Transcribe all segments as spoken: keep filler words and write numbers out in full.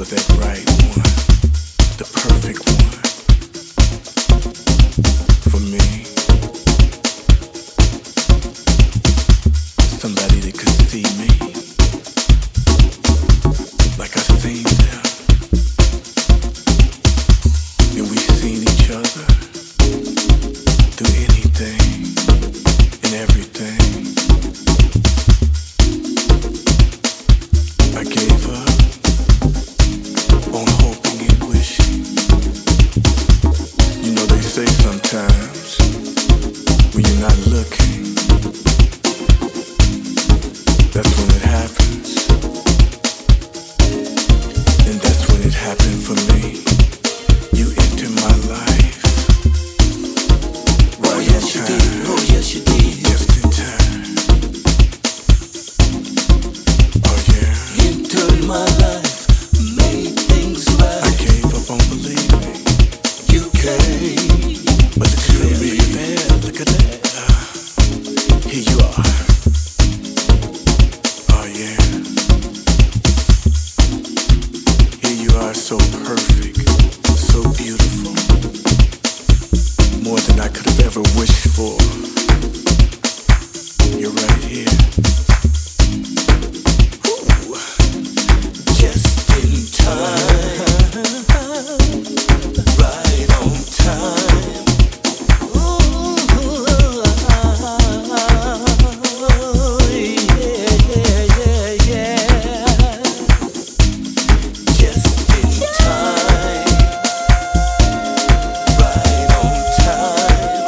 for that right one, the perfect one, for me. Somebody that could see me like I seen them, and we seen each other through anything and everything. I gave up on hoping and wishing. You know they say sometimes when you're not looking, that's when it happens. And that's when it happened for me. You entered my life right, oh yes you did, oh yes you did, just in time. Oh yeah, entered my life, made things right. I gave up on believing. You came, but look at me, look at that, look at that. Uh, here you are. Oh yeah, here you are, so perfect, so beautiful, more than I could have ever wished for. You're right here. Ooh. Just in time, right on time. Ooh, yeah, yeah, yeah, yeah. Just in time, right on time.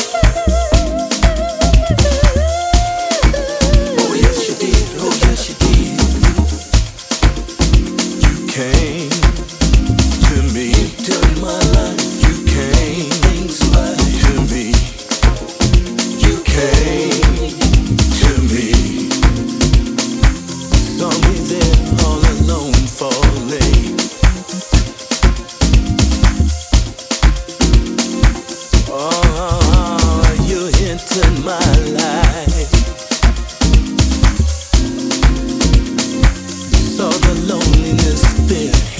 Oh yes you did, oh yes you did. You came to me, into my life. You came things right to me. You came to me. Saw me there all alone, falling. Oh, you entered my life. Saw the loneliness there.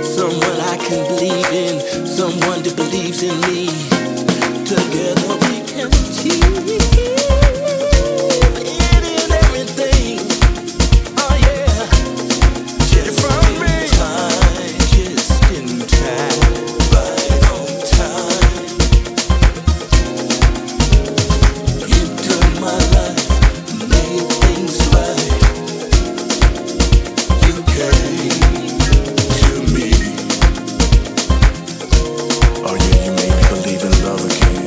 someone I can believe in, someone that believes in me. Together we can achieve any and everything. Oh yeah, just from me. Time, just in time, right on time. You took my life, made things right. You came to me. Oh yeah, you made me believe in love again.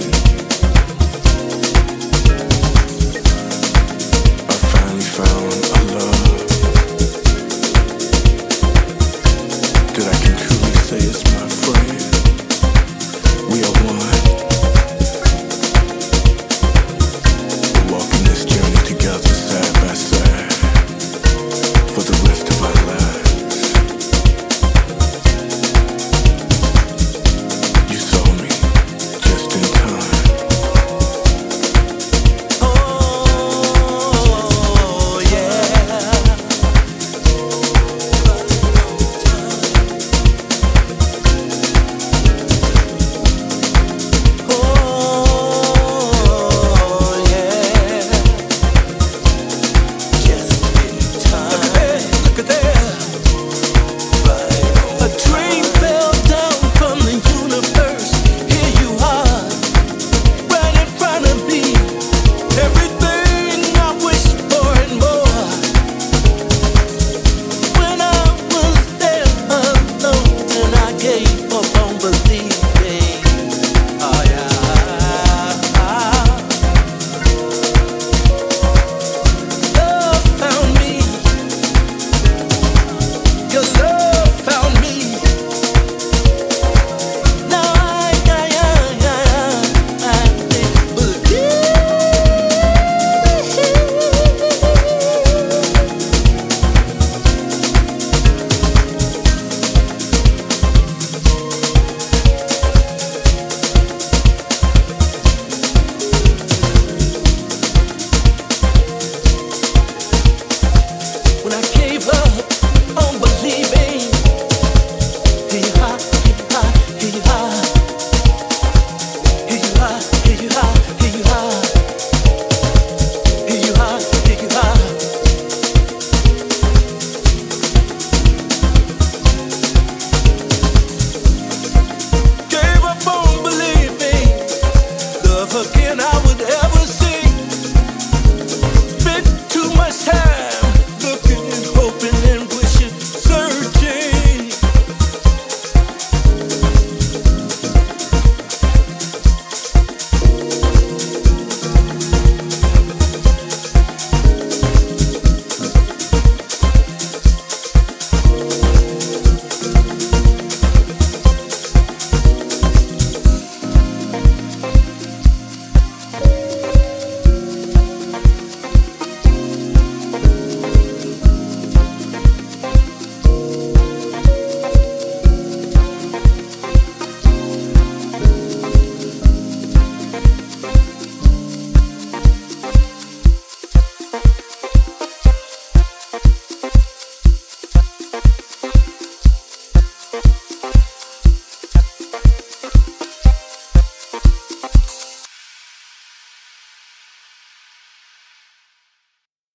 I finally found a love that I can truly say is mine.